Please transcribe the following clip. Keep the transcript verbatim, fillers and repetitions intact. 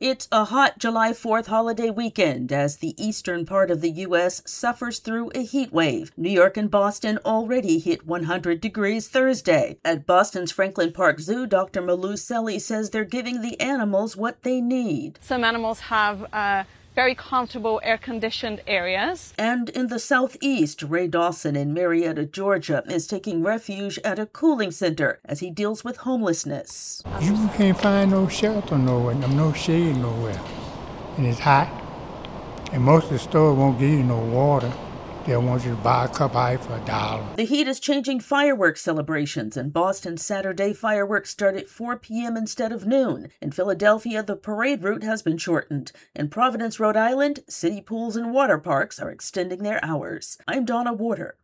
It's a hot July fourth holiday weekend as the eastern part of the U S suffers through a heat wave. New York and Boston already hit one hundred degrees Thursday. At Boston's Franklin Park Zoo, Doctor Malou Selly says they're giving the animals what they need. Some animals have uh, very comfortable air-conditioned areas. And in the southeast, Ray Dawson in Marietta, Georgia, is taking refuge at a cooling center as he deals with homelessness. You can't find no shelter nowhere, no shade nowhere, and it's hot. And most of the stores won't give you no water. They'll want you to buy a cup of ice for a dollar. The heat is changing fireworks celebrations. In Boston, Saturday fireworks start at four p.m. instead of noon. In Philadelphia, the parade route has been shortened. In Providence, Rhode Island, city pools and water parks are extending their hours. I'm Donna Warder.